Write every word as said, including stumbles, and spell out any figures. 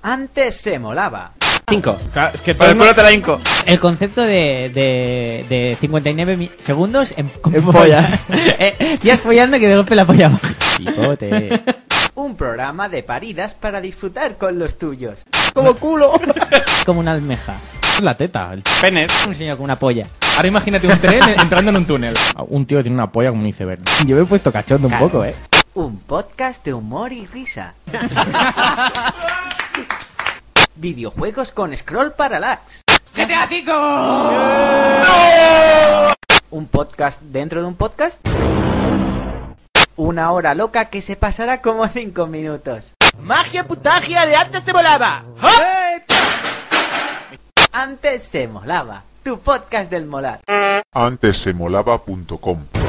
Antes se molaba. Cinco. Claro, es que Por el culo te la hinco. El concepto de, de, de cincuenta y nueve mi- segundos en, En pollas. eh, ya follando que de golpe la polla baja. Chipote. Un programa de paridas para disfrutar con los tuyos. Como culo. Como una almeja. es la teta. El... Pene. Un señor con una polla. Ahora imagínate un tren entrando en un túnel. Un tío tiene una polla como un iceberg. Yo me he puesto cachondo un Claro. poco, ¿eh? Un podcast de humor y risa. Videojuegos con scroll parallax. ¡G T A cinco! Un podcast dentro de un podcast. Una hora loca que se pasará como cinco minutos. Magia putagia de antes se volaba. Antes se molaba. Tu podcast del molar. antes se molaba punto com